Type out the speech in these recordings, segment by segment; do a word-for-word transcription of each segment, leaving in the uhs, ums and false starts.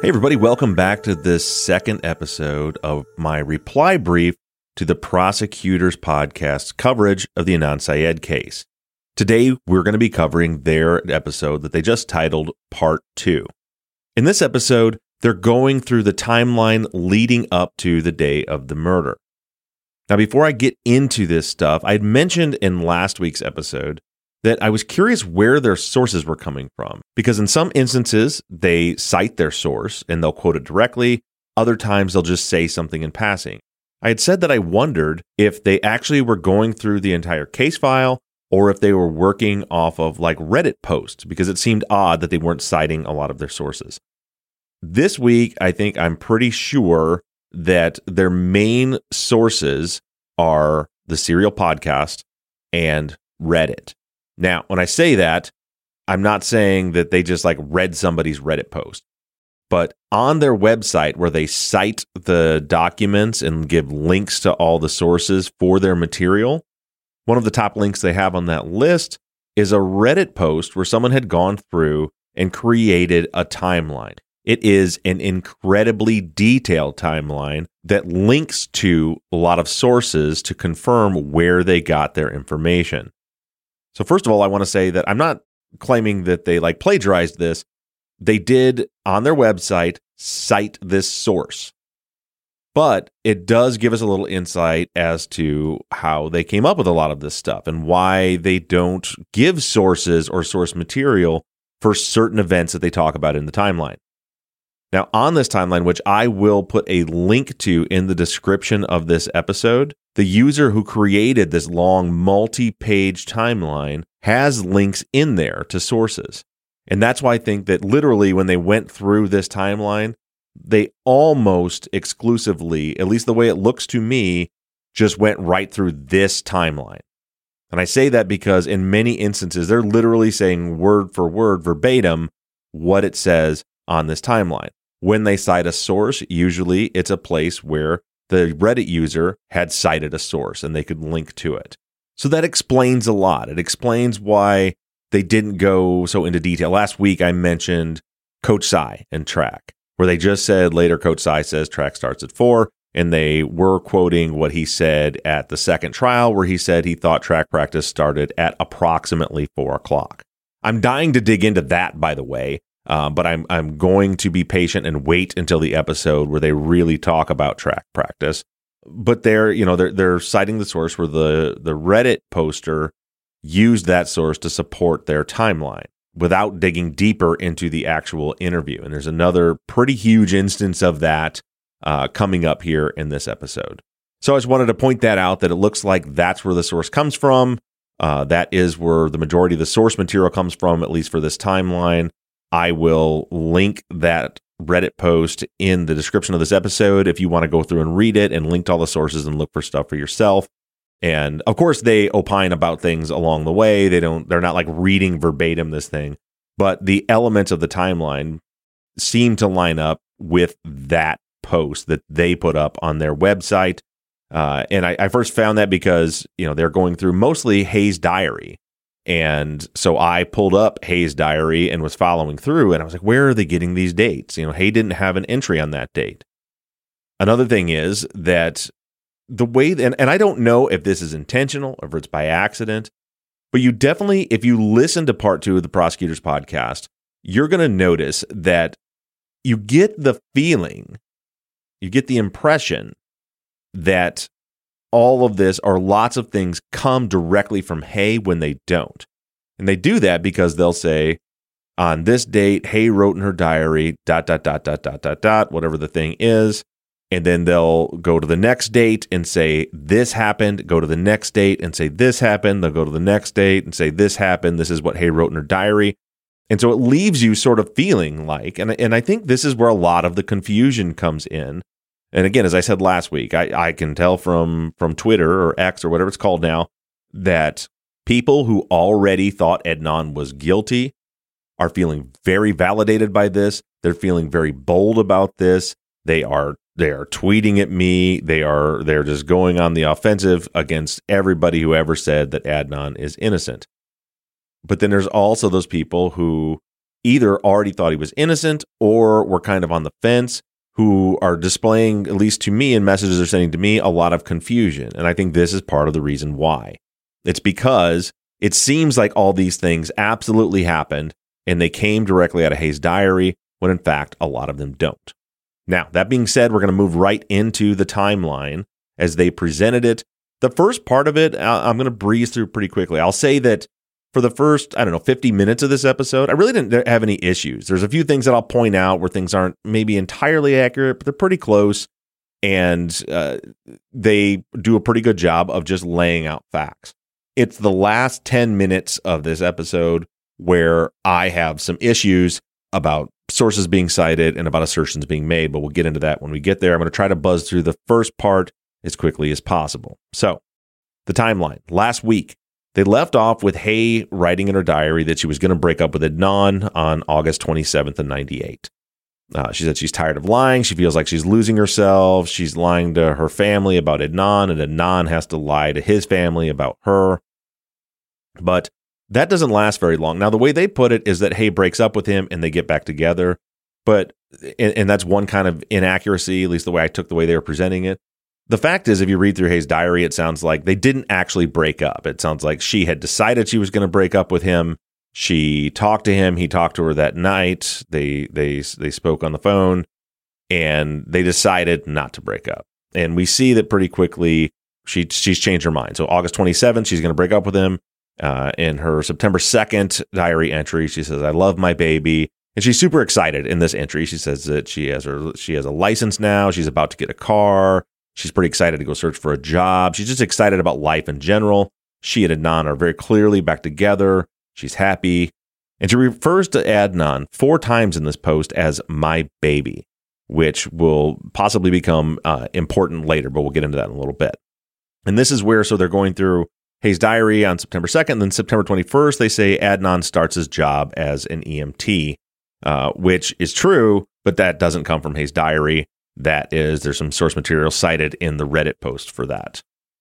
Hey everybody, welcome back to this second episode of my reply brief to the Prosecutors Podcast's coverage of the Adnan Syed case. Today, we're going to be covering their episode that they just titled Part two. In this episode, they're going through the timeline leading up to the day of the murder. Now, before I get into this stuff, I had mentioned in last week's episode that I was curious where their sources were coming from, because in some instances, they cite their source and they'll quote it directly. Other times, they'll just say something in passing. I had said that I wondered if they actually were going through the entire case file or if they were working off of like Reddit posts, because it seemed odd that they weren't citing a lot of their sources. This week, I think I'm pretty sure that their main sources are the Serial Podcast and Reddit. Now, when I say that, I'm not saying that they just like read somebody's Reddit post, but on their website where they cite the documents and give links to all the sources for their material, one of the top links they have on that list is a Reddit post where someone had gone through and created a timeline. It is an incredibly detailed timeline that links to a lot of sources to confirm where they got their information. So first of all, I want to say that I'm not claiming that they like plagiarized this. They did on their website cite this source, but it does give us a little insight as to how they came up with a lot of this stuff and why they don't give sources or source material for certain events that they talk about in the timeline. Now, on this timeline, which I will put a link to in the description of this episode, the user who created this long multi-page timeline has links in there to sources. And that's why I think that literally when they went through this timeline, they almost exclusively, at least the way it looks to me, just went right through this timeline. And I say that because in many instances, they're literally saying word for word, verbatim, what it says on this timeline. When they cite a source, usually it's a place where the Reddit user had cited a source and they could link to it. So that explains a lot. It explains why they didn't go so into detail. Last week, I mentioned Coach Cy and track, where they just said later Coach Cy says track starts at four, and they were quoting what he said at the second trial, where he said he thought track practice started at approximately four o'clock. I'm dying to dig into that, by the way. Uh, but I'm I'm going to be patient and wait until the episode where they really talk about track practice. But they're you know they're they're citing the source where the the Reddit poster used that source to support their timeline without digging deeper into the actual interview. And there's another pretty huge instance of that uh, coming up here in this episode. So I just wanted to point that out, that it looks like that's where the source comes from. Uh, that is where the majority of the source material comes from, at least for this timeline. I will link that Reddit post in the description of this episode if you want to go through and read it and link to all the sources and look for stuff for yourself. And of course, they opine about things along the way. They don't, they're not like reading verbatim this thing, but the elements of the timeline seem to line up with that post that they put up on their website. Uh, and I, I first found that because, you know, they're going through mostly Hay's diary. And so I pulled up Hay's diary and was following through, and I was like, where are they getting these dates? You know, Hay didn't have an entry on that date. Another thing is that the way, and, and I don't know if this is intentional or if it's by accident, but you definitely, if you listen to part two of the Prosecutors Podcast, you're going to notice that you get the feeling, you get the impression that all of this, or lots of things, come directly from Hay when they don't. And they do that because they'll say, on this date, Hay wrote in her diary, dot, dot, dot, dot, dot, dot, dot, whatever the thing is. And then they'll go to the next date and say, this happened, go to the next date and say, this happened. They'll go to the next date and say, this happened. This is what Hay wrote in her diary. And so it leaves you sort of feeling like, and, and I think this is where a lot of the confusion comes in. And again, as I said last week, I, I can tell from, from Twitter or X or whatever it's called now, that people who already thought Adnan was guilty are feeling very validated by this. They're feeling very bold about this. They are they are tweeting at me. They are they're just going on the offensive against everybody who ever said that Adnan is innocent. But then there's also those people who, either already thought he was innocent or were kind of on the fence, who are displaying, at least to me, and messages they're sending to me, a lot of confusion. And I think this is part of the reason why. It's because it seems like all these things absolutely happened and they came directly out of Hae's diary, when in fact, a lot of them don't. Now, that being said, we're going to move right into the timeline as they presented it. The first part of it, I'm going to breeze through pretty quickly. I'll say that for the first, I don't know, fifty minutes of this episode, I really didn't have any issues. There's a few things that I'll point out where things aren't maybe entirely accurate, but they're pretty close. And uh, they do a pretty good job of just laying out facts. It's the last ten minutes of this episode where I have some issues about sources being cited and about assertions being made, but we'll get into that when we get there. I'm going to try to buzz through the first part as quickly as possible. So, the timeline. Last week, they left off with Hae writing in her diary that she was going to break up with Adnan on August twenty-seventh of ninety-eight. Uh, she said she's tired of lying. She feels like she's losing herself. She's lying to her family about Adnan, and Adnan has to lie to his family about her. But that doesn't last very long. Now, the way they put it is that Hae breaks up with him and they get back together. But, and, and that's one kind of inaccuracy, at least the way I took the way they were presenting it. The fact is, if you read through Hae's diary, it sounds like they didn't actually break up. It sounds like she had decided she was going to break up with him. She talked to him. He talked to her that night. They they they spoke on the phone, and they decided not to break up. And we see that pretty quickly. She she's changed her mind. So August twenty-seventh, she's going to break up with him. Uh, in her September second diary entry, she says, "I love my baby," and she's super excited in this entry. She says that she has her she has a license now. She's about to get a car. She's pretty excited to go search for a job. She's just excited about life in general. She and Adnan are very clearly back together. She's happy. And she refers to Adnan four times in this post as my baby, which will possibly become uh, important later, but we'll get into that in a little bit. And this is where, so they're going through Hae's diary on September second. Then September twenty-first, they say Adnan starts his job as an E M T, uh, which is true, but that doesn't come from Hae's diary. That is, there's some source material cited in the Reddit post for that.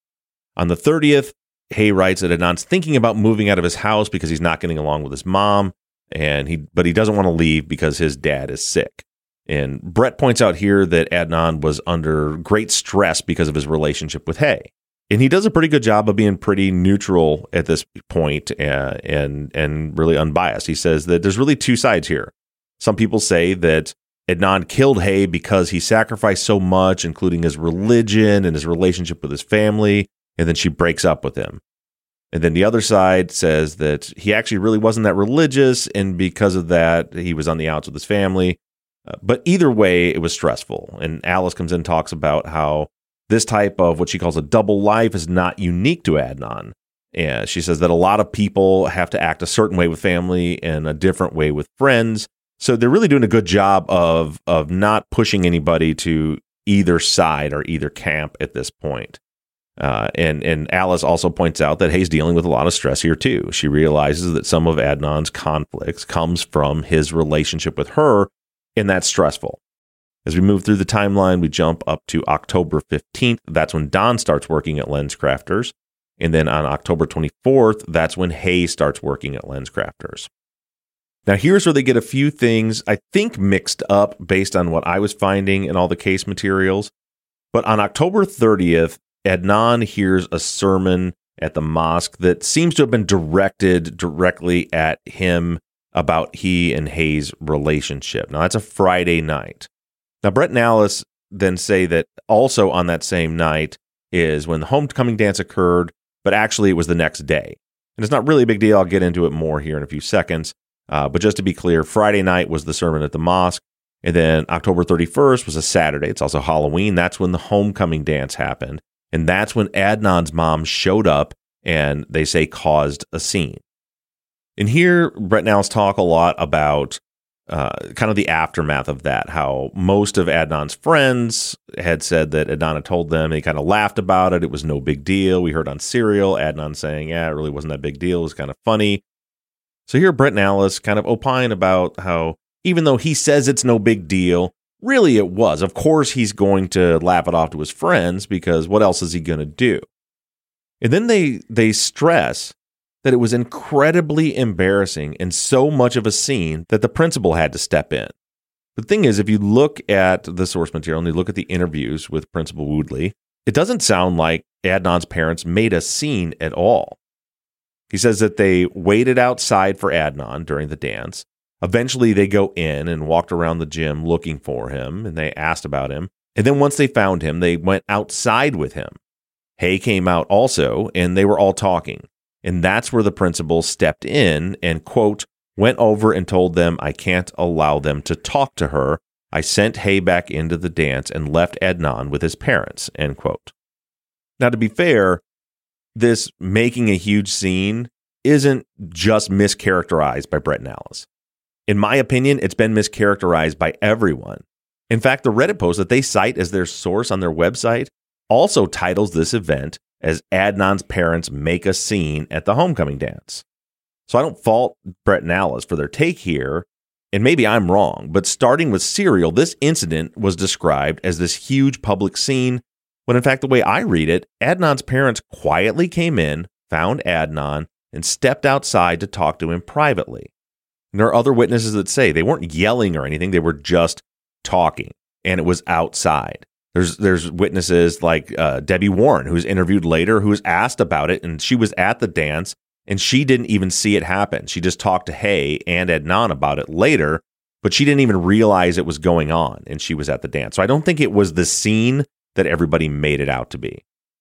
On the thirtieth, Hae writes that Adnan's thinking about moving out of his house because he's not getting along with his mom, and he but he doesn't want to leave because his dad is sick. And Brett points out here that Adnan was under great stress because of his relationship with Hae. And he does a pretty good job of being pretty neutral at this point uh, and and really unbiased. He says that there's really two sides here. Some people say that Adnan killed Hae because he sacrificed so much, including his religion and his relationship with his family, and then she breaks up with him. And then the other side says that he actually really wasn't that religious, and because of that, he was on the outs with his family. Uh, but either way, it was stressful. And Alice comes in and talks about how this type of what she calls a double life is not unique to Adnan. And she says that a lot of people have to act a certain way with family and a different way with friends. So they're really doing a good job of of not pushing anybody to either side or either camp at this point. Uh, and and Alice also points out that Hae's dealing with a lot of stress here too. She realizes that some of Adnan's conflicts comes from his relationship with her, and that's stressful. As we move through the timeline, we jump up to October fifteenth. That's when Don starts working at LensCrafters. And then on October twenty-fourth, that's when Hae starts working at LensCrafters. Now, here's where they get a few things, I think, mixed up based on what I was finding in all the case materials. But on October thirtieth, Adnan hears a sermon at the mosque that seems to have been directed directly at him about he and Hae's relationship. Now, that's a Friday night. Now, Brett and Alice then say that also on that same night is when the homecoming dance occurred, but actually it was the next day. And it's not really a big deal. I'll get into it more here in a few seconds. Uh, but just to be clear, Friday night was the sermon at the mosque, and then October thirty-first was a Saturday. It's also Halloween. That's when the homecoming dance happened, and that's when Adnan's mom showed up and they say caused a scene. And here, Brett and Alice talk a lot about uh, kind of the aftermath of that, how most of Adnan's friends had said that Adnan had told them, they kind of laughed about it. It was no big deal. We heard on Serial, Adnan saying, yeah, it really wasn't that big deal. It was kind of funny. So here Brett and Alice kind of opine about how even though he says it's no big deal, really it was. Of course he's going to laugh it off to his friends because what else is he going to do? And then they they stress that it was incredibly embarrassing and so much of a scene that the principal had to step in. The thing is, if you look at the source material and you look at the interviews with Principal Woodley, it doesn't sound like Adnan's parents made a scene at all. He says that they waited outside for Adnan during the dance. Eventually, they go in and walked around the gym looking for him, and they asked about him. And then once they found him, they went outside with him. Hay came out also, and they were all talking. And that's where the principal stepped in and, quote, went over and told them I can't allow them to talk to her. I sent Hay back into the dance and left Adnan with his parents, end quote. Now, to be fair, this making a huge scene isn't just mischaracterized by Brett and Alice. In my opinion, it's been mischaracterized by everyone. In fact, the Reddit post that they cite as their source on their website also titles this event as Adnan's parents make a scene at the homecoming dance. So I don't fault Brett and Alice for their take here, and maybe I'm wrong, but starting with Serial, this incident was described as this huge public scene, when in fact, the way I read it, Adnan's parents quietly came in, found Adnan, and stepped outside to talk to him privately. And there are other witnesses that say they weren't yelling or anything, they were just talking, and it was outside. There's there's witnesses like uh, Debbie Warren, who was interviewed later, who was asked about it, and she was at the dance, and she didn't even see it happen. She just talked to Hay and Adnan about it later, but she didn't even realize it was going on, and she was at the dance. So I don't think it was the scene that everybody made it out to be.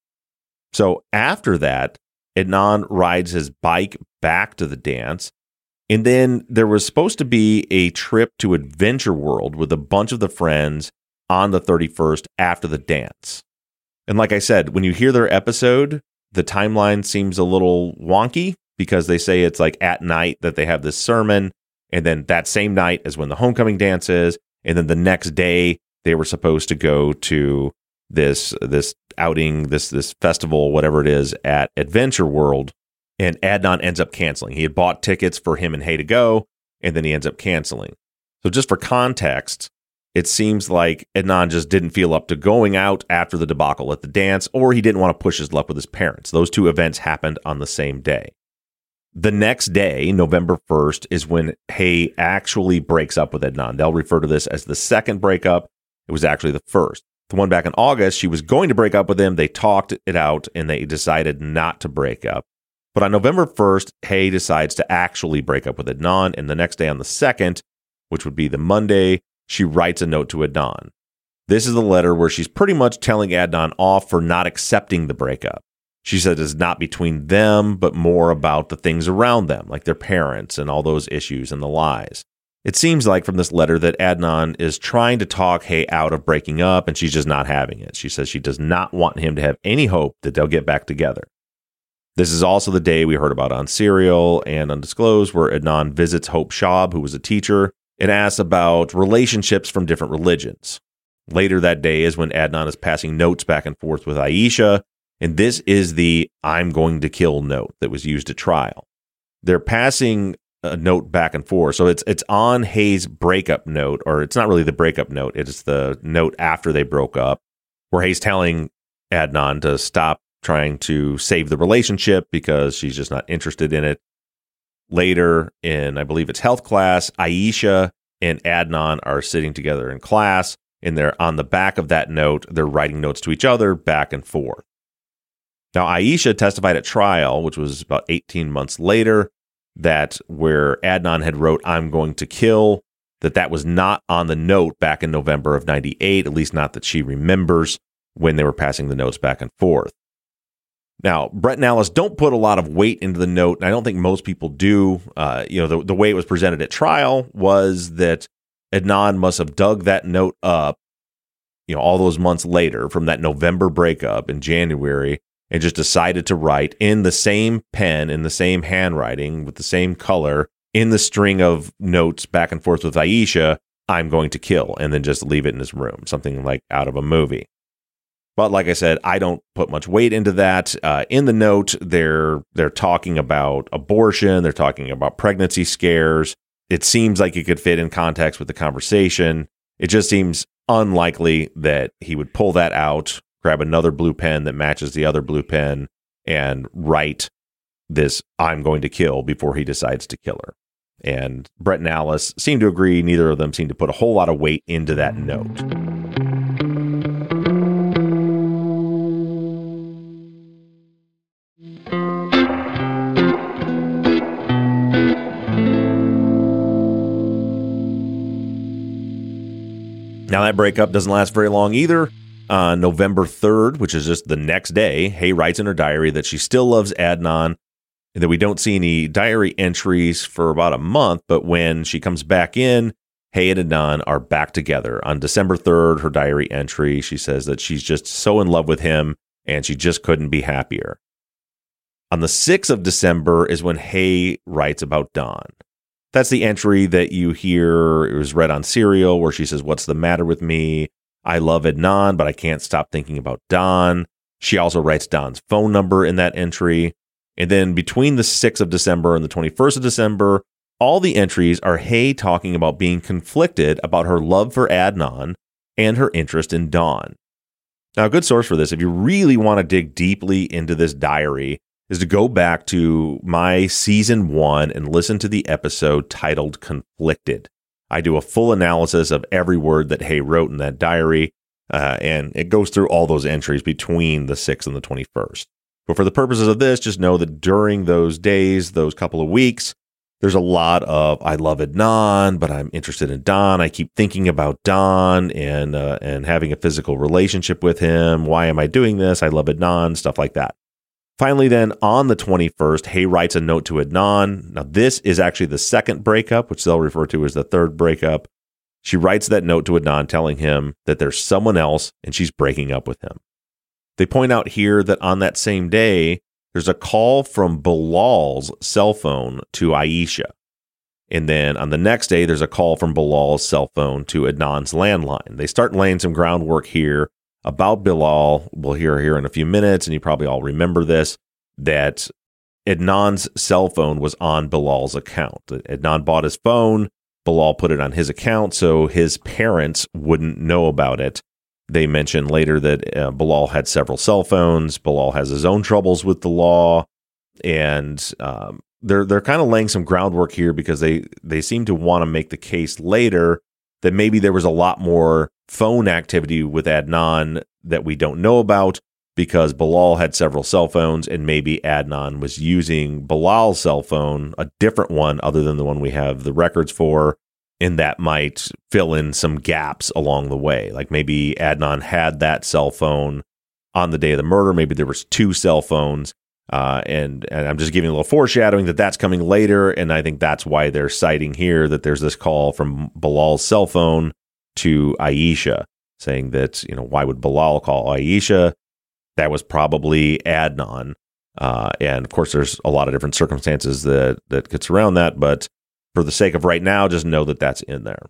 So after that, Adnan rides his bike back to the dance, and then there was supposed to be a trip to Adventure World with a bunch of the friends on the thirty-first after the dance. And like I said, when you hear their episode, the timeline seems a little wonky because they say it's like at night that they have this sermon, and then that same night is when the homecoming dance is, and then the next day they were supposed to go to this this outing, this this festival, whatever it is, at Adventure World, and Adnan ends up canceling. He had bought tickets for him and Hay to go, and then he ends up canceling. So just for context, it seems like Adnan just didn't feel up to going out after the debacle at the dance, or he didn't want to push his luck with his parents. Those two events happened on the same day. The next day, November first, is when Hay actually breaks up with Adnan. They'll refer to this as the second breakup. It was actually the first. The one back in August, she was going to break up with him. They talked it out, and they decided not to break up. But on November first, Hay decides to actually break up with Adnan, and the next day on the second, which would be the Monday, she writes a note to Adnan. This is the letter where she's pretty much telling Adnan off for not accepting the breakup. She said it's not between them, but more about the things around them, like their parents and all those issues and the lies. It seems like from this letter that Adnan is trying to talk Hay out of breaking up, and she's just not having it. She says she does not want him to have any hope that they'll get back together. This is also the day we heard about on Serial and Undisclosed, where Adnan visits Hope Schaub, who was a teacher, and asks about relationships from different religions. Later that day is when Adnan is passing notes back and forth with Aisha, and this is the I'm going to kill note that was used at trial. They're passing a note back and forth, so it's it's on Hay's breakup note, or it's not really the breakup note, it's the note after they broke up, where Hay's telling Adnan to stop trying to save the relationship because she's just not interested in it. Later in, I believe it's health class, Aisha and Adnan are sitting together in class, and they're on the back of that note, they're writing notes to each other back and forth. Now, Aisha testified at trial, which was about eighteen months later, that where Adnan had wrote, I'm going to kill, that that was not on the note back in November of ninety-eight, at least not that she remembers when they were passing the notes back and forth. Now, Brett and Alice don't put a lot of weight into the note, and I don't think most people do. Uh, you know, the, the way it was presented at trial was that Adnan must have dug that note up, you know, all those months later from that November breakup in January, and just decided to write in the same pen, in the same handwriting, with the same color, in the string of notes back and forth with Aisha, I'm going to kill, and then just leave it in his room, something like out of a movie. But like I said, I don't put much weight into that. Uh, in the note, they're they're talking about abortion. They're talking about pregnancy scares. It seems like it could fit in context with the conversation. It just seems unlikely that he would pull that out, grab another blue pen that matches the other blue pen, and write this I'm going to kill before he decides to kill her. And Brett and Alice seem to agree. Neither of them seem to put a whole lot of weight into that note. Now, that breakup doesn't last very long either. On November third, which is just the next day, Hay writes in her diary that she still loves Adnan, and that we don't see any diary entries for about a month. But when she comes back in, Hay and Adnan are back together. On December third, her diary entry, she says that she's just so in love with him, and she just couldn't be happier. On the sixth of December is when Hay writes about Don. That's the entry that you hear. It was read on Serial, where she says, "What's the matter with me? I love Adnan, but I can't stop thinking about Don." She also writes Don's phone number in that entry. And then between the sixth of December and the twenty-first of December, all the entries are Hay talking about being conflicted about her love for Adnan and her interest in Don. Now, a good source for this, if you really want to dig deeply into this diary, is to go back to my season one and listen to the episode titled Conflicted. I do a full analysis of every word that Hay wrote in that diary, uh, and it goes through all those entries between the sixth and the twenty-first. But for the purposes of this, just know that during those days, those couple of weeks, there's a lot of, I love Adnan, but I'm interested in Don. I keep thinking about Don and uh, and having a physical relationship with him. Why am I doing this? I love Adnan, stuff like that. Finally, then, on the twenty-first, Hay writes a note to Adnan. Now, this is actually the second breakup, which they'll refer to as the third breakup. She writes that note to Adnan telling him that there's someone else and she's breaking up with him. They point out here that on that same day, there's a call from Bilal's cell phone to Aisha. And then on the next day, there's a call from Bilal's cell phone to Adnan's landline. They start laying some groundwork here about Bilal. We'll hear here in a few minutes, and you probably all remember this, that Adnan's cell phone was on Bilal's account. Adnan bought his phone. Bilal put it on his account so his parents wouldn't know about it. They mention later that uh, Bilal had several cell phones. Bilal has his own troubles with the law, and um, they're they're kind of laying some groundwork here because they they seem to want to make the case later that maybe there was a lot more phone activity with Adnan that we don't know about because Bilal had several cell phones, and maybe Adnan was using Bilal's cell phone, a different one other than the one we have the records for. And that might fill in some gaps along the way. Like maybe Adnan had that cell phone on the day of the murder. Maybe there was two cell phones. Uh, and, and I'm just giving a little foreshadowing that that's coming later. And I think that's why they're citing here that there's this call from Bilal's cell phone to Aisha saying that, you know, why would Bilal call Aisha? That was probably Adnan. Uh, and of course, there's a lot of different circumstances that, that could surround that. But for the sake of right now, just know that that's in there.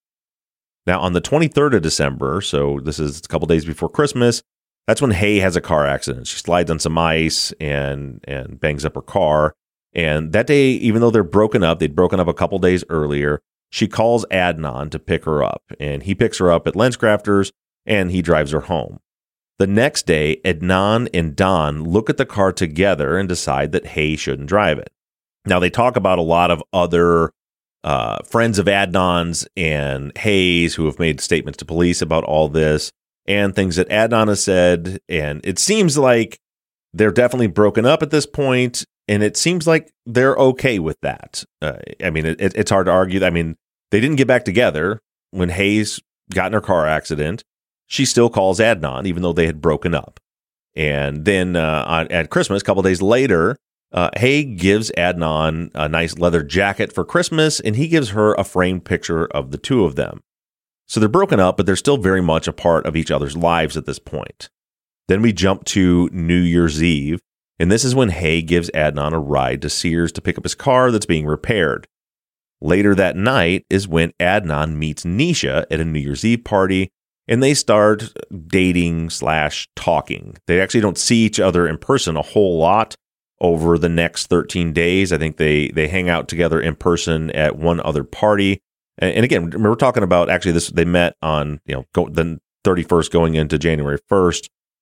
Now, on the twenty-third of December, so this is a couple days before Christmas, that's when Hay has a car accident. She slides on some ice and and bangs up her car. And that day, even though they're broken up, they'd broken up a couple days earlier, she calls Adnan to pick her up. And he picks her up at LensCrafters, and he drives her home. The next day, Adnan and Don look at the car together and decide that Hay shouldn't drive it. Now, they talk about a lot of other uh, friends of Adnan's and Hay's who have made statements to police about all this and things that Adnan has said. And it seems like they're definitely broken up at this point, and it seems like they're okay with that. Uh, I mean, it, it's hard to argue. I mean, they didn't get back together when Hay's got in her car accident. She still calls Adnan, even though they had broken up. And then uh, on, at Christmas, a couple days later, Uh, Hay gives Adnan a nice leather jacket for Christmas, and he gives her a framed picture of the two of them. So they're broken up, but they're still very much a part of each other's lives at this point. Then we jump to New Year's Eve, and this is when Hay gives Adnan a ride to Sears to pick up his car that's being repaired. Later that night is when Adnan meets Nisha at a New Year's Eve party, and they start dating slash talking. They actually don't see each other in person a whole lot over the next thirteen days. I think they they hang out together in person at one other party. And, and again, we're talking about actually this. They met on you know go, the thirty-first going into January first.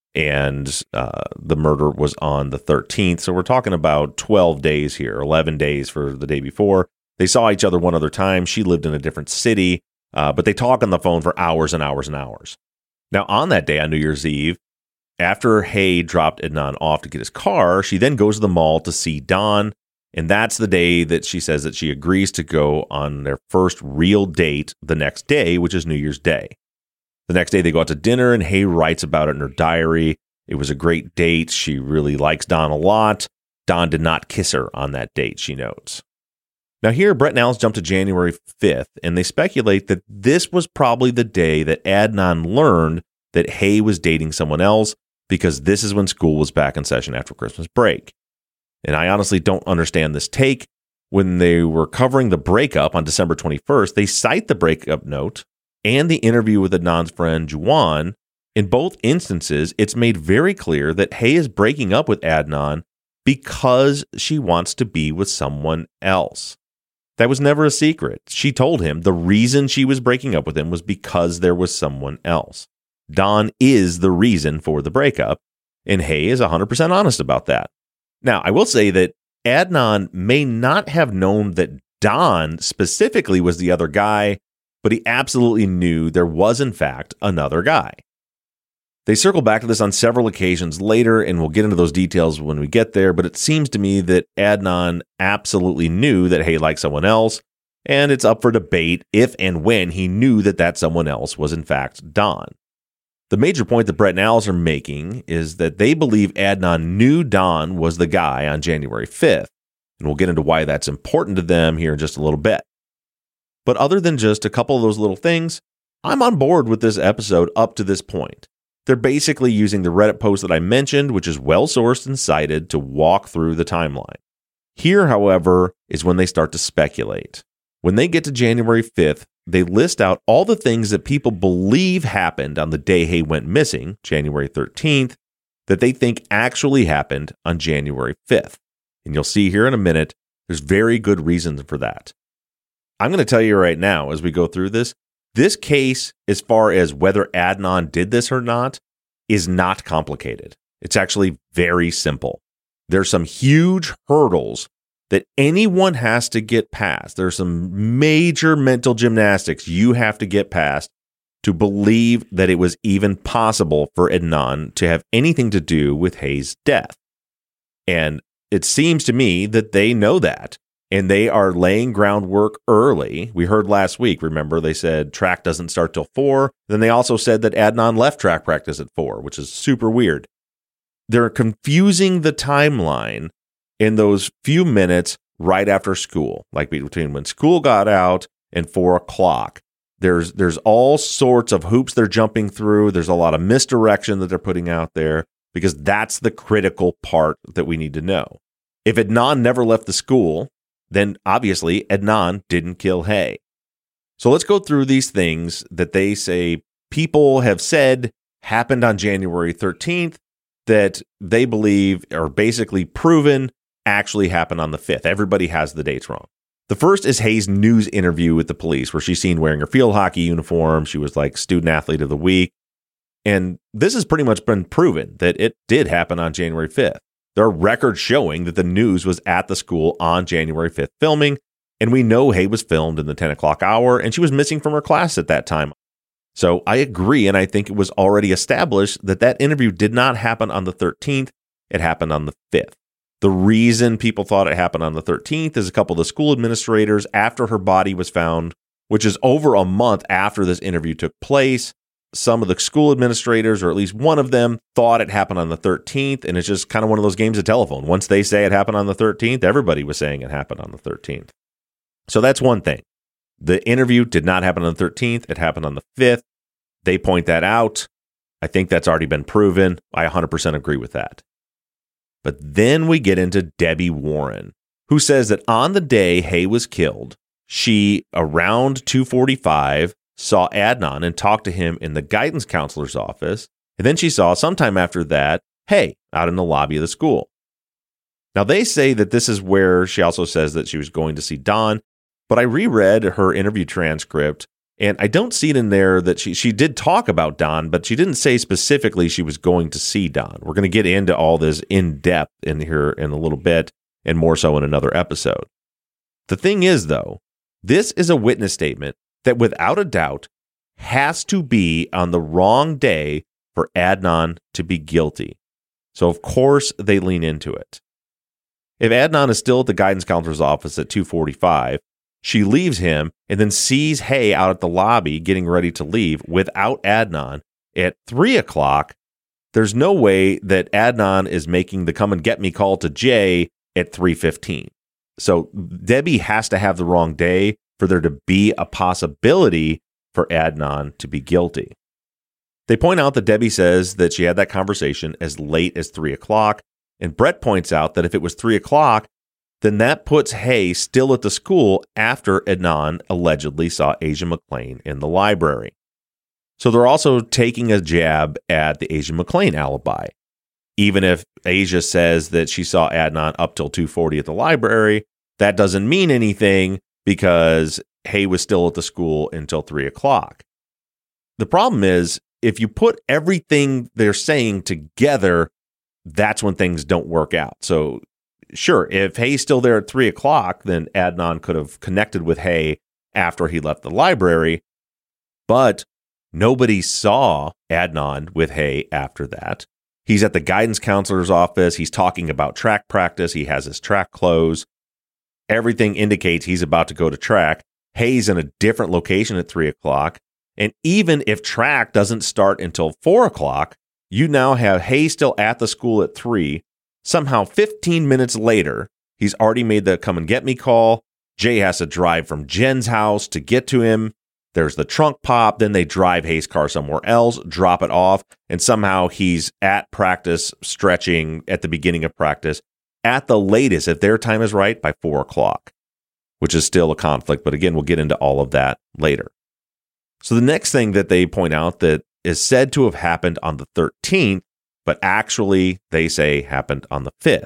and uh, the murder was on the thirteenth. So we're talking about twelve days here, eleven days for the day before. They saw each other one other time. She lived in a different city, uh, but they talk on the phone for hours and hours and hours. Now, on that day, on New Year's Eve, after Hae dropped Adnan off to get his car, she then goes to the mall to see Don, and that's the day that she says that she agrees to go on their first real date the next day, which is New Year's Day. The next day, they go out to dinner, and Hae writes about it in her diary. It was a great date. She really likes Don a lot. Don did not kiss her on that date, she notes. Now here, Brett and Alice jump to January fifth, and they speculate that this was probably the day that Adnan learned that Hae was dating someone else, because this is when school was back in session after Christmas break. And I honestly don't understand this take. When they were covering the breakup on December twenty-first, they cite the breakup note and the interview with Adnan's friend Juwan. In both instances, it's made very clear that Hae is breaking up with Adnan because she wants to be with someone else. That was never a secret. She told him the reason she was breaking up with him was because there was someone else. Don is the reason for the breakup, and Hae is one hundred percent honest about that. Now, I will say that Adnan may not have known that Don specifically was the other guy, but he absolutely knew there was, in fact, another guy. They circle back to this on several occasions later, and we'll get into those details when we get there, but it seems to me that Adnan absolutely knew that Hae liked someone else, and it's up for debate if and when he knew that that someone else was, in fact, Don. The major point that Brett and Alice are making is that they believe Adnan knew Don was the guy on January fifth, and we'll get into why that's important to them here in just a little bit. But other than just a couple of those little things, I'm on board with this episode up to this point. They're basically using the Reddit post that I mentioned, which is well-sourced and cited, to walk through the timeline. Here, however, is when they start to speculate. When they get to January fifth, they list out all the things that people believe happened on the day Hae went missing, January thirteenth, that they think actually happened on January fifth. And you'll see here in a minute, there's very good reasons for that. I'm going to tell you right now, as we go through this, this case, as far as whether Adnan did this or not, is not complicated. It's actually very simple. There's some huge hurdles that anyone has to get past. There's some major mental gymnastics you have to get past to believe that it was even possible for Adnan to have anything to do with Hae's death. And it seems to me that they know that, and they are laying groundwork early. We heard last week, remember, they said track doesn't start till four. Then they also said that Adnan left track practice at four, which is super weird. They're confusing the timeline in those few minutes right after school, like between when school got out and four o'clock. There's there's all sorts of hoops they're jumping through. There's a lot of misdirection that they're putting out there, because that's the critical part that we need to know. If Adnan never left the school, then obviously Adnan didn't kill Hae. So let's go through these things that they say people have said happened on January thirteenth that they believe are basically proven actually happened on the fifth. Everybody has the dates wrong. The first is Hae's news interview with the police, where she's seen wearing her field hockey uniform. She was like student athlete of the week. And this has pretty much been proven that it did happen on January fifth. There are records showing that the news was at the school on January fifth filming, and we know Hae was filmed in the ten o'clock hour, and she was missing from her class at that time. So I agree, and I think it was already established that that interview did not happen on the thirteenth. It happened on the fifth. The reason people thought it happened on the thirteenth is a couple of the school administrators, after her body was found, which is over a month after this interview took place, some of the school administrators, or at least one of them, thought it happened on the thirteenth, and it's just kind of one of those games of telephone. Once they say it happened on the thirteenth, everybody was saying it happened on the thirteenth. So that's one thing. The interview did not happen on the thirteenth. It happened on the fifth. They point that out. I think that's already been proven. I one hundred percent agree with that. But then we get into Debbie Warren, who says that on the day Hae was killed, she, around two forty-five, saw Adnan and talked to him in the guidance counselor's office, and then she saw, sometime after that, Hae out in the lobby of the school. Now, they say that this is where she also says that she was going to see Don, but I reread her interview transcript, And I don't see it in there that she, she did talk about Don, but she didn't say specifically she was going to see Don. We're going to get into all this in depth in here in a little bit, and more so in another episode. The thing is, though, this is a witness statement that without a doubt has to be on the wrong day for Adnan to be guilty. So, of course, they lean into it. If Adnan is still at the guidance counselor's office at two forty-five, she leaves him and then sees Hay out at the lobby getting ready to leave without Adnan at three o'clock. There's no way that Adnan is making the come and get me call to Jay at three fifteen. So Debbie has to have the wrong day for there to be a possibility for Adnan to be guilty. They point out that Debbie says that she had that conversation as late as three o'clock, and Brett points out that if it was three o'clock, then that puts Hay still at the school after Adnan allegedly saw Asia McClain in the library. So they're also taking a jab at the Asia McClain alibi. Even if Asia says that she saw Adnan up till two forty at the library, that doesn't mean anything because Hay was still at the school until three o'clock. The problem is, if you put everything they're saying together, that's when things don't work out. So sure, if Hay's still there at three o'clock, then Adnan could have connected with Hay after he left the library, but nobody saw Adnan with Hay after that. He's at the guidance counselor's office. He's talking about track practice. He has his track clothes. Everything indicates he's about to go to track. Hay's in a different location at three o'clock. And even if track doesn't start until four o'clock, you now have Hay still at the school at three. Somehow fifteen minutes later, he's already made the come and get me call. Jay has to drive from Jen's house to get to him. There's the trunk pop. Then they drive Hay's car somewhere else, drop it off. And somehow he's at practice, stretching at the beginning of practice at the latest, if their time is right, by four o'clock, which is still a conflict. But again, we'll get into all of that later. So the next thing that they point out that is said to have happened on the thirteenth, but actually they say happened on the fifth,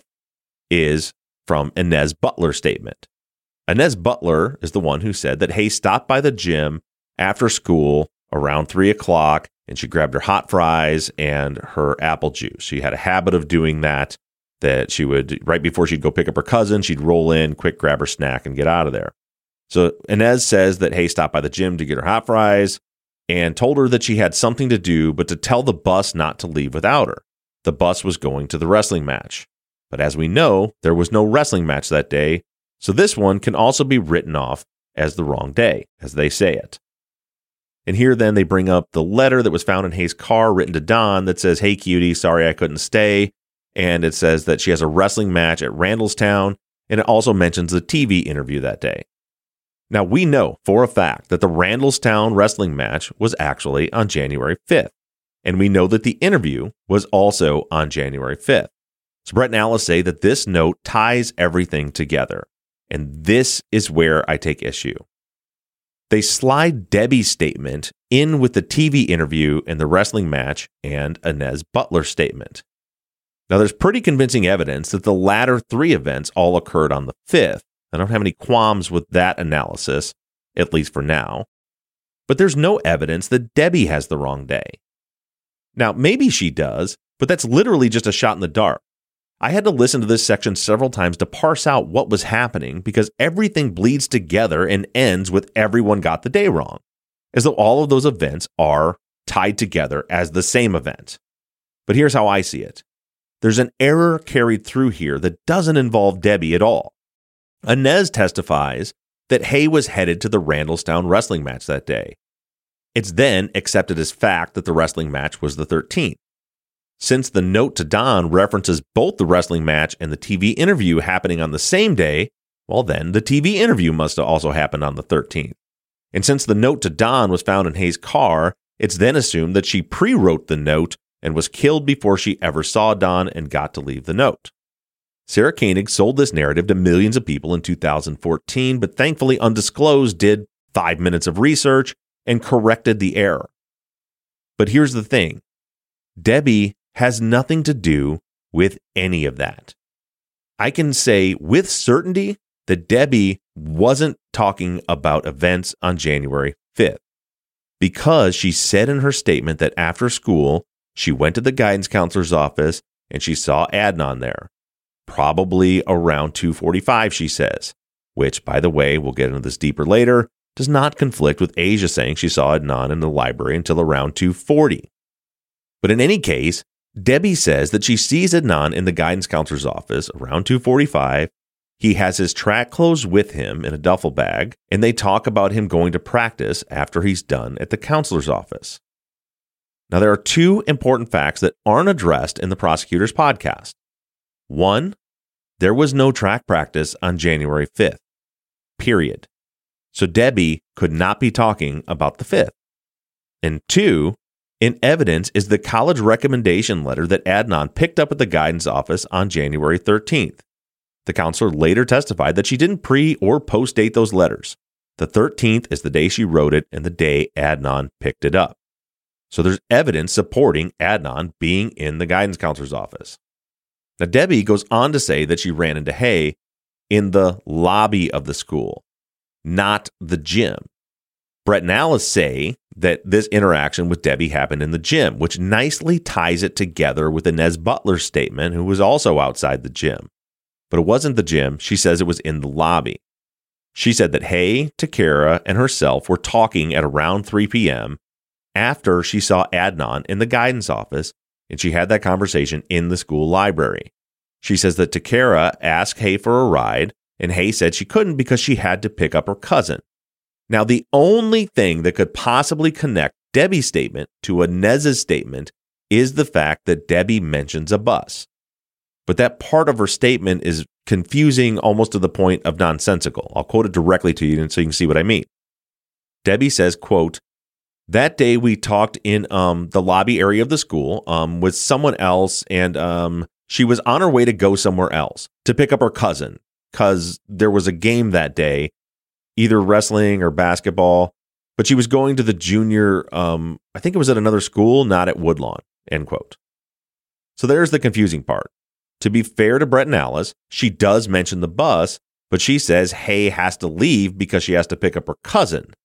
is from Inez Butler's statement. Inez Butler is the one who said that Hay stopped by the gym after school around three o'clock, and she grabbed her hot fries and her apple juice. She had a habit of doing that, that she would, right before she'd go pick up her cousin, she'd roll in, quick grab her snack, and get out of there. So Inez says that Hay stopped by the gym to get her hot fries and told her that she had something to do, but to tell the bus not to leave without her. The bus was going to the wrestling match. But as we know, there was no wrestling match that day, so this one can also be written off as the wrong day, as they say it. And here then they bring up the letter that was found in Hay's car written to Don that says, "Hey cutie, sorry I couldn't stay." And it says that she has a wrestling match at Randallstown, and it also mentions the T V interview that day. Now, we know for a fact that the Randallstown wrestling match was actually on January fifth, and we know that the interview was also on January fifth. So Brett and Alice say that this note ties everything together, and this is where I take issue. They slide Debbie's statement in with the T V interview and the wrestling match and Inez Butler's statement. Now, there's pretty convincing evidence that the latter three events all occurred on the fifth. I don't have any qualms with that analysis, at least for now. But there's no evidence that Debbie has the wrong day. Now, maybe she does, but that's literally just a shot in the dark. I had to listen to this section several times to parse out what was happening because everything bleeds together and ends with everyone got the day wrong, as though all of those events are tied together as the same event. But here's how I see it. There's an error carried through here that doesn't involve Debbie at all. Inez testifies that Hay was headed to the Randallstown wrestling match that day. It's then accepted as fact that the wrestling match was the thirteenth. Since the note to Don references both the wrestling match and the T V interview happening on the same day, well then, the T V interview must have also happened on the thirteenth. And since the note to Don was found in Hay's car, it's then assumed that she pre-wrote the note and was killed before she ever saw Don and got to leave the note. Sarah Koenig sold this narrative to millions of people in two thousand fourteen, but thankfully Undisclosed did five minutes of research and corrected the error. But here's the thing. Debbie has nothing to do with any of that. I can say with certainty that Debbie wasn't talking about events on January fifth. because she said in her statement that after school, she went to the guidance counselor's office and she saw Adnan there. Probably around two forty-five, she says, which, by the way, we'll get into this deeper later, does not conflict with Asia saying she saw Adnan in the library until around two forty. But in any case, Debbie says that she sees Adnan in the guidance counselor's office around two forty-five. He has his track clothes with him in a duffel bag, and they talk about him going to practice after he's done at the counselor's office. Now, there are two important facts that aren't addressed in the prosecutor's podcast. One, there was no track practice on January fifth, period. So Debbie could not be talking about the fifth. And two, in evidence is the college recommendation letter that Adnan picked up at the guidance office on January thirteenth. The counselor later testified that she didn't pre- or post-date those letters. The thirteenth is the day she wrote it and the day Adnan picked it up. So there's evidence supporting Adnan being in the guidance counselor's office. Now, Debbie goes on to say that she ran into Hay in the lobby of the school, not the gym. Brett and Alice say that this interaction with Debbie happened in the gym, which nicely ties it together with Inez Butler's statement, who was also outside the gym. But it wasn't the gym. She says it was in the lobby. She said that Hay, Takara, and herself were talking at around three p.m. after she saw Adnan in the guidance office, and she had that conversation in the school library. She says that Takara asked Hay for a ride, and Hay said she couldn't because she had to pick up her cousin. Now, the only thing that could possibly connect Debbie's statement to Inez's statement is the fact that Debbie mentions a bus. But that part of her statement is confusing almost to the point of nonsensical. I'll quote it directly to you so you can see what I mean. Debbie says, quote, "That day we talked in um, the lobby area of the school um, with someone else, and um, she was on her way to go somewhere else to pick up her cousin because there was a game that day, either wrestling or basketball, but she was going to the junior, um, I think it was at another school, not at Woodlawn," end quote. So there's the confusing part. To be fair to Brett and Alice, she does mention the bus, but she says Hay has to leave because she has to pick up her cousin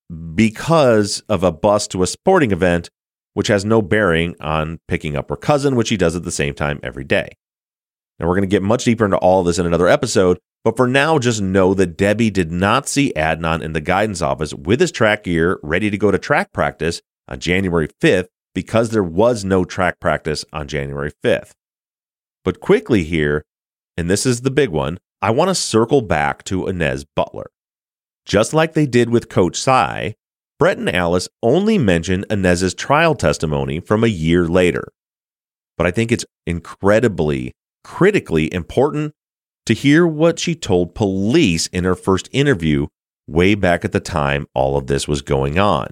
because of a bus to a sporting event, which has no bearing on picking up her cousin, which she does at the same time every day. Now, we're going to get much deeper into all of this in another episode, but for now, just know that Debbie did not see Adnan in the guidance office with his track gear ready to go to track practice on January fifth because there was no track practice on January fifth. But quickly here, and this is the big one, I want to circle back to Inez Butler. Just like they did with Coach Sy, Brett and Alice only mention Inez's trial testimony from a year later. But I think it's incredibly, critically important to hear what she told police in her first interview way back at the time all of this was going on.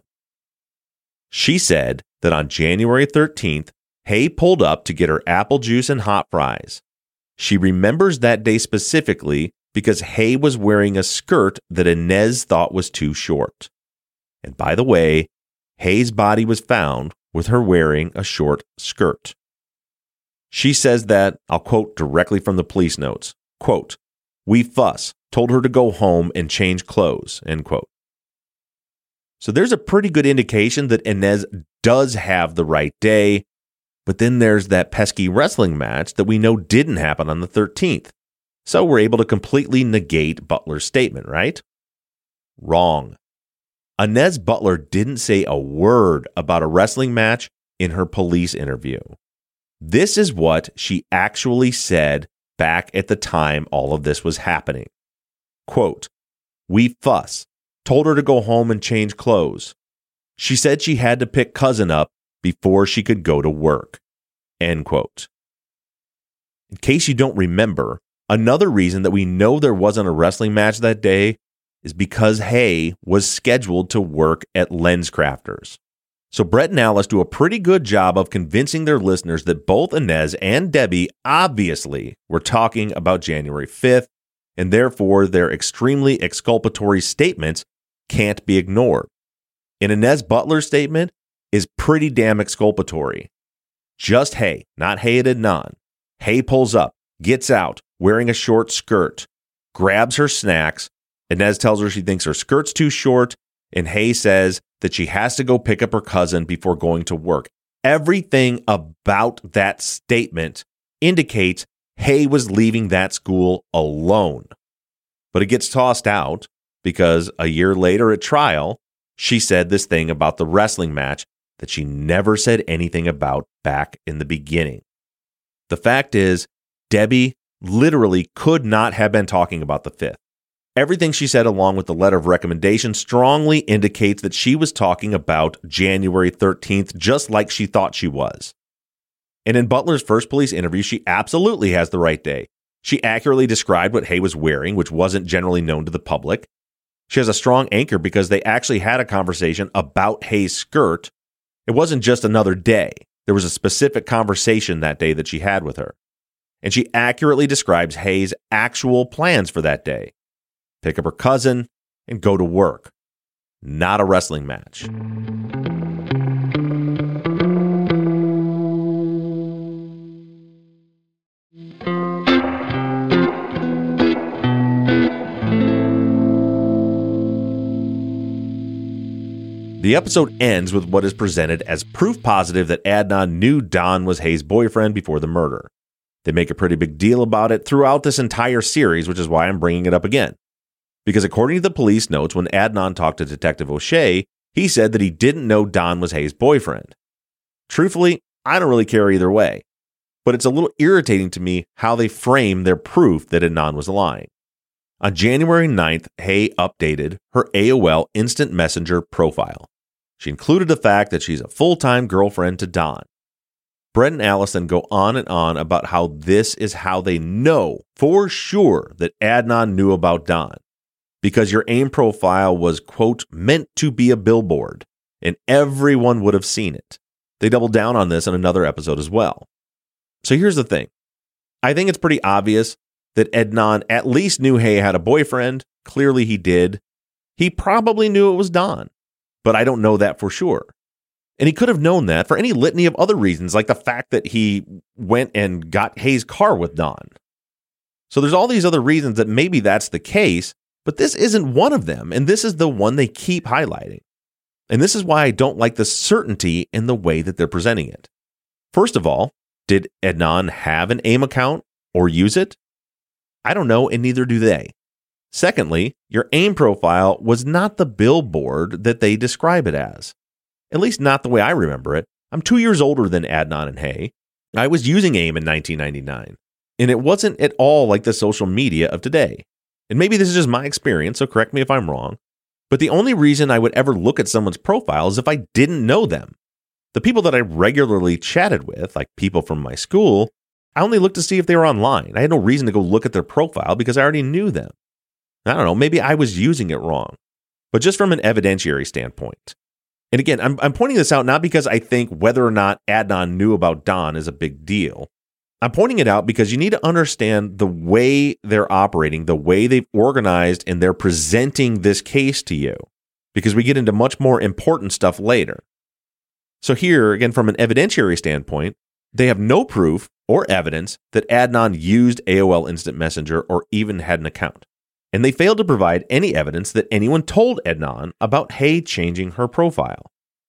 She said that on January thirteenth, Hay pulled up to get her apple juice and hot fries. She remembers that day specifically because Hay was wearing a skirt that Inez thought was too short. And by the way, Hay's body was found with her wearing a short skirt. She says that, I'll quote directly from the police notes, quote, "We fuss, told her to go home and change clothes," end quote. So there's a pretty good indication that Inez does have the right day, but then there's that pesky wrestling match that we know didn't happen on the thirteenth. So we're able to completely negate Butler's statement, right? Wrong. Inez Butler didn't say a word about a wrestling match in her police interview. This is what she actually said back at the time all of this was happening. Quote, "We fuss, told her to go home and change clothes. She said she had to pick cousin up before she could go to work," end quote. In case you don't remember, another reason that we know there wasn't a wrestling match that day is because Hay was scheduled to work at LensCrafters. So Brett and Alice do a pretty good job of convincing their listeners that both Inez and Debbie obviously were talking about January fifth, and therefore their extremely exculpatory statements can't be ignored. In Inez Butler's statement is pretty damn exculpatory. Just Hay, not Hay and Adnan. Hay pulls up, gets out, wearing a short skirt, grabs her snacks. Inez tells her she thinks her skirt's too short, And Hay says that she has to go pick up her cousin before going to work. Everything about that statement indicates Hay was leaving that school alone. But it gets tossed out because a year later at trial, she said this thing about the wrestling match that she never said anything about back in the beginning. The fact is, Debbie literally could not have been talking about the fifth. Everything she said along with the letter of recommendation strongly indicates that she was talking about January thirteenth, just like she thought she was. And in Butler's first police interview, she absolutely has the right day. She accurately described what Hay was wearing, which wasn't generally known to the public. She has a strong anchor because they actually had a conversation about Hay's skirt. It wasn't just another day. There was a specific conversation that day that she had with her. And she accurately describes Hay's actual plans for that day. Pick up her cousin and go to work. Not a wrestling match. The episode ends with what is presented as proof positive that Adnan knew Don was Hay's boyfriend before the murder. They make a pretty big deal about it throughout this entire series, which is why I'm bringing it up again. Because according to the police notes, when Adnan talked to Detective O'Shea, he said that he didn't know Don was Hay's boyfriend. Truthfully, I don't really care either way. But it's a little irritating to me how they frame their proof that Adnan was lying. On January ninth, Hay updated her A O L Instant Messenger profile. She included the fact that she's a full-time girlfriend to Don. Brett and Alice then go on and on about how this is how they know for sure that Adnan knew about Don. Because your AIM profile was, quote, meant to be a billboard, and everyone would have seen it. They doubled down on this in another episode as well. So here's the thing. I think it's pretty obvious that Adnan at least knew Hay had a boyfriend. Clearly he did. He probably knew it was Don, but I don't know that for sure. And he could have known that for any litany of other reasons, like the fact that he went and got Hay's car with Don. So there's all these other reasons that maybe that's the case, but this isn't one of them, and this is the one they keep highlighting. And this is why I don't like the certainty in the way that they're presenting it. First of all, did Adnan have an AIM account or use it? I don't know, and neither do they. Secondly, your AIM profile was not the billboard that they describe it as. At least not the way I remember it. I'm two years older than Adnan and Hay. I was using AIM in nineteen ninety-nine, and it wasn't at all like the social media of today. And maybe this is just my experience, so correct me if I'm wrong. But the only reason I would ever look at someone's profile is if I didn't know them. The people that I regularly chatted with, like people from my school, I only looked to see if they were online. I had no reason to go look at their profile because I already knew them. I don't know, maybe I was using it wrong. But just from an evidentiary standpoint. And again, I'm, I'm pointing this out not because I think whether or not Adnan knew about Don is a big deal. I'm pointing it out because you need to understand the way they're operating, the way they've organized, and they're presenting this case to you. Because we get into much more important stuff later. So here, again, from an evidentiary standpoint, they have no proof or evidence that Adnan used A O L Instant Messenger or even had an account. And they failed to provide any evidence that anyone told Adnan about Hay changing her profile.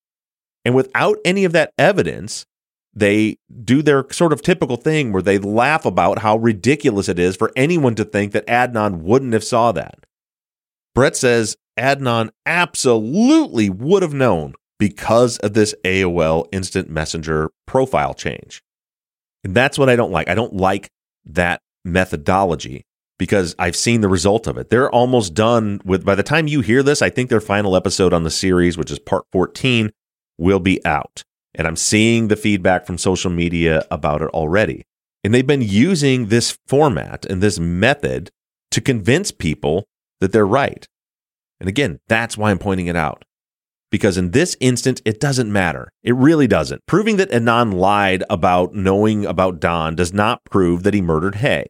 And without any of that evidence, they do their sort of typical thing where they laugh about how ridiculous it is for anyone to think that Adnan wouldn't have saw that. Brett says Adnan absolutely would have known because of this A O L Instant Messenger profile change. And that's what I don't like. I don't like that methodology because I've seen the result of it. They're almost done with, by the time you hear this, I think their final episode on the series, which is part fourteen, will be out. And I'm seeing the feedback from social media about it already. And they've been using this format and this method to convince people that they're right. And again, that's why I'm pointing it out. Because in this instance, it doesn't matter. It really doesn't. Proving that Adnan lied about knowing about Don does not prove that he murdered Hay.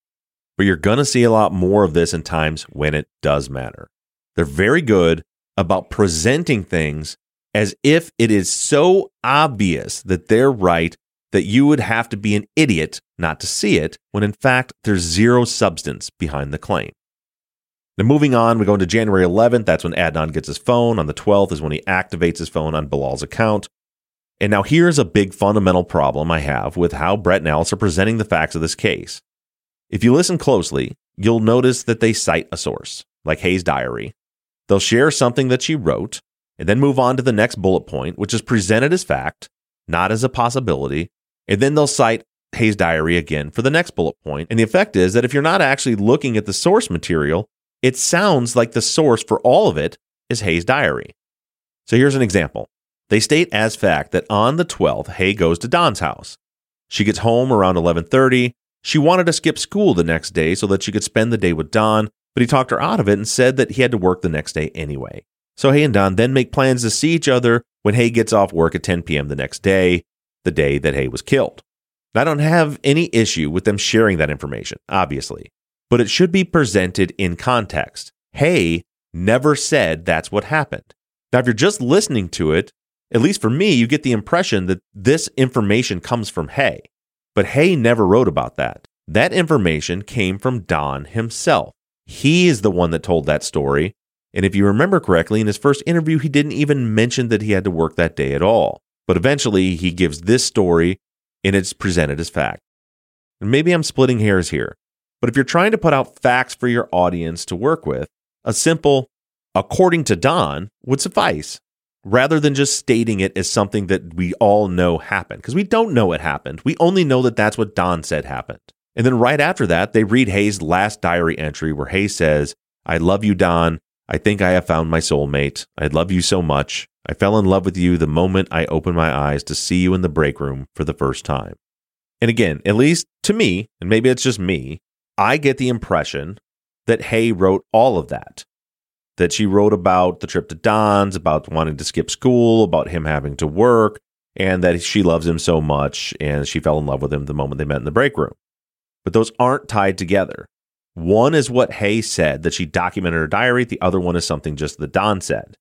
But you're going to see a lot more of this in times when it does matter. They're very good about presenting things as if it is so obvious that they're right that you would have to be an idiot not to see it, when in fact there's zero substance behind the claim. Now, moving on, we go into January eleventh. That's when Adnan gets his phone. On the twelfth is when he activates his phone on Bilal's account. And now here's a big fundamental problem I have with how Brett and Alice are presenting the facts of this case. If you listen closely, you'll notice that they cite a source, like Hayes' diary. They'll share something that she wrote, and then move on to the next bullet point, which is presented as fact, not as a possibility, and then they'll cite Hayes' diary again for the next bullet point. And the effect is that if you're not actually looking at the source material, it sounds like the source for all of it is Hayes' diary. So here's an example. They state as fact that on the twelfth, Hay goes to Don's house. She gets home around eleven thirty. She wanted to skip school the next day so that she could spend the day with Don, but he talked her out of it and said that he had to work the next day anyway. So Hay and Don then make plans to see each other when Hay gets off work at ten p.m. the next day, the day that Hay was killed. Now, I don't have any issue with them sharing that information, obviously, but it should be presented in context. Hay never said that's what happened. Now, if you're just listening to it, at least for me, you get the impression that this information comes from Hay. But Hay never wrote about that. That information came from Don himself. He is the one that told that story. And if you remember correctly, in his first interview, he didn't even mention that he had to work that day at all. But eventually, he gives this story, and it's presented as fact. And maybe I'm splitting hairs here, but if you're trying to put out facts for your audience to work with, a simple, according to Don, would suffice, rather than just stating it as something that we all know happened. Because we don't know it happened. We only know that that's what Don said happened. And then right after that, they read Hayes' last diary entry where Hay says, "I love you, Don. I think I have found my soulmate. I love you so much. I fell in love with you the moment I opened my eyes to see you in the break room for the first time." And again, at least to me, and maybe it's just me, I get the impression that Hay wrote all of that. That she wrote about the trip to Don's, about wanting to skip school, about him having to work, and that she loves him so much, and she fell in love with him the moment they met in the break room. But those aren't tied together. One is what Hay said, that she documented her diary. The other one is something just that Don said.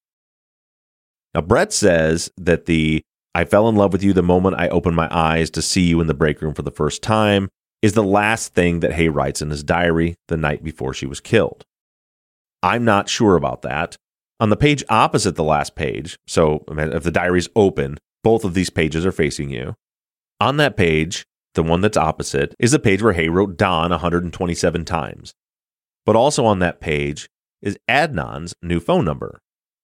Now, Brett says that the "I fell in love with you the moment I opened my eyes to see you in the break room for the first time" is the last thing that Hay writes in his diary the night before she was killed. I'm not sure about that. On the page opposite the last page, so if the diary's open, both of these pages are facing you. On that page, the one that's opposite, is a page where Hay wrote Don one hundred twenty-seven times. But also on that page is Adnan's new phone number.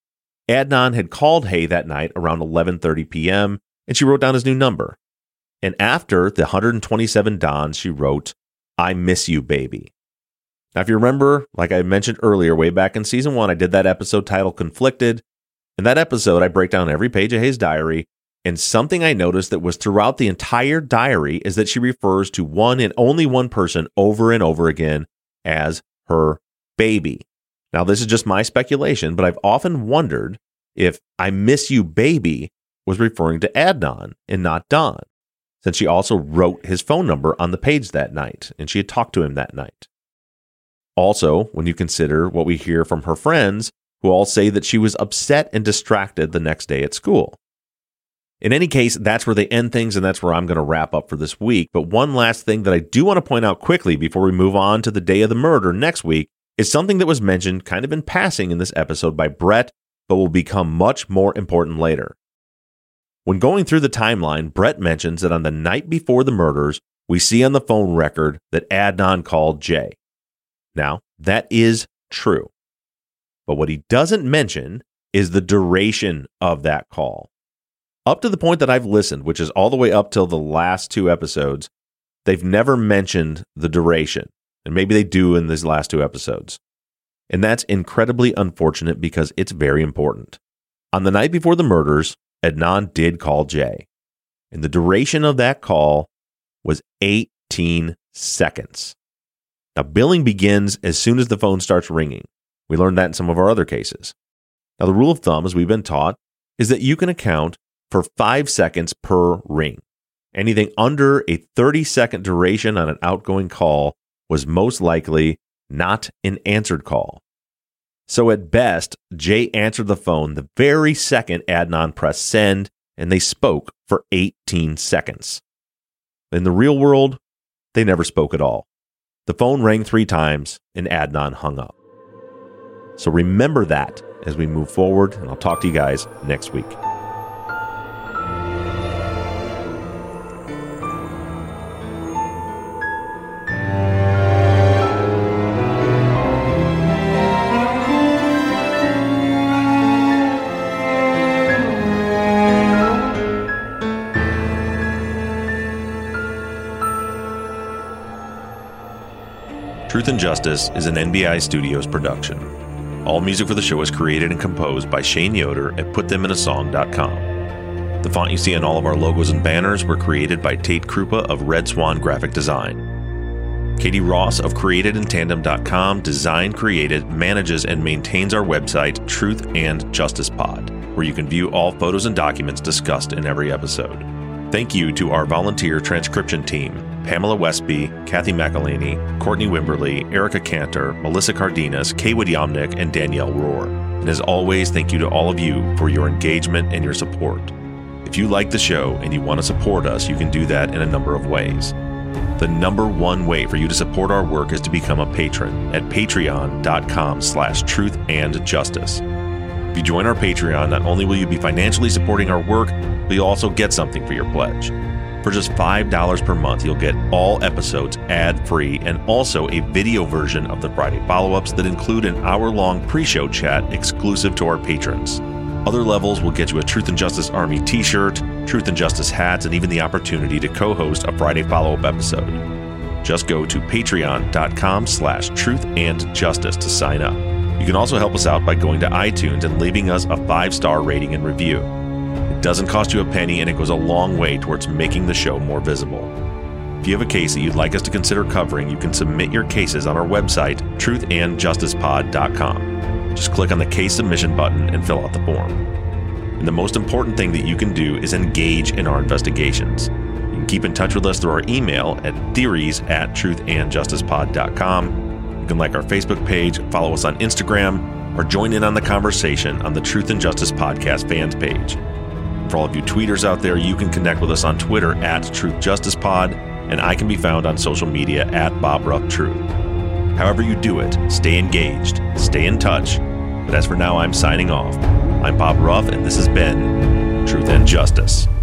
Adnan had called Hay that night around eleven thirty p.m., and she wrote down his new number. And after the one hundred twenty-seven Dons, she wrote, "I miss you, baby." Now, if you remember, like I mentioned earlier, way back in season one, I did that episode titled Conflicted. In that episode, I break down every page of Hayes' diary, and something I noticed that was throughout the entire diary is that she refers to one and only one person over and over again as her baby. Now, this is just my speculation, but I've often wondered if "I miss you, baby" was referring to Adnan and not Don, since she also wrote his phone number on the page that night, and she had talked to him that night. Also, when you consider what we hear from her friends, who all say that she was upset and distracted the next day at school. In any case, that's where they end things, and that's where I'm going to wrap up for this week. But one last thing that I do want to point out quickly before we move on to the day of the murder next week is something that was mentioned kind of in passing in this episode by Brett, but will become much more important later. When going through the timeline, Brett mentions that on the night before the murders, we see on the phone record that Adnan called Jay. Now, that is true. But what he doesn't mention is the duration of that call. Up to the point that I've listened, which is all the way up till the last two episodes, they've never mentioned the duration. And maybe they do in these last two episodes. And that's incredibly unfortunate because it's very important. On the night before the murders, Adnan did call Jay. And the duration of that call was eighteen seconds. Now, billing begins as soon as the phone starts ringing. We learned that in some of our other cases. Now, the rule of thumb, as we've been taught, is that you can account for five seconds per ring. Anything under a thirty-second duration on an outgoing call was most likely not an answered call. So at best, Jay answered the phone the very second Adnan pressed send, and they spoke for eighteen seconds. In the real world, they never spoke at all. The phone rang three times, and Adnan hung up. So remember that as we move forward, and I'll talk to you guys next week. Truth and Justice is an N B I Studios production. All music for the show is created and composed by Shane Yoder at put them in a song dot com. The font you see on all of our logos and banners were created by Tate Krupa of Red Swan Graphic Design. Katie Ross of created in tandem dot com designed, created, manages, and maintains our website, Truth and Justice Pod, where you can view all photos and documents discussed in every episode. Thank you to our volunteer transcription team, Pamela Westby, Kathy McElhaney, Courtney Wimberly, Erica Cantor, Melissa Cardenas, Kaywood Yomnick, and Danielle Rohr. And as always, thank you to all of you for your engagement and your support. If you like the show and you want to support us, you can do that in a number of ways. The number one way for you to support our work is to become a patron at patreon.com slash truth and justice. If you join our Patreon, not only will you be financially supporting our work, but you'll also get something for your pledge. For just five dollars per month, you'll get all episodes ad-free and also a video version of the Friday follow-ups that include an hour-long pre-show chat exclusive to our patrons. Other levels will get you a Truth and Justice Army t-shirt, Truth and Justice hats, and even the opportunity to co-host a Friday follow-up episode. Just go to patreon.com slash truth and justice to sign up. You can also help us out by going to iTunes and leaving us a five-star rating and review. It doesn't cost you a penny, and it goes a long way towards making the show more visible. If you have a case that you'd like us to consider covering, you can submit your cases on our website, truth and justice pod dot com. Just click on the case submission button and fill out the form. And the most important thing that you can do is engage in our investigations. You can keep in touch with us through our email at theories at truth and justice pod dot com. You can like our Facebook page, follow us on Instagram, or join in on the conversation on the Truth and Justice Podcast fans page. For all of you tweeters out there, you can connect with us on Twitter at Truth Justice Pod, and I can be found on social media at Bob Ruff Truth. However you do it, stay engaged, stay in touch. But as for now, I'm signing off. I'm Bob Ruff, and this has been Truth and Justice.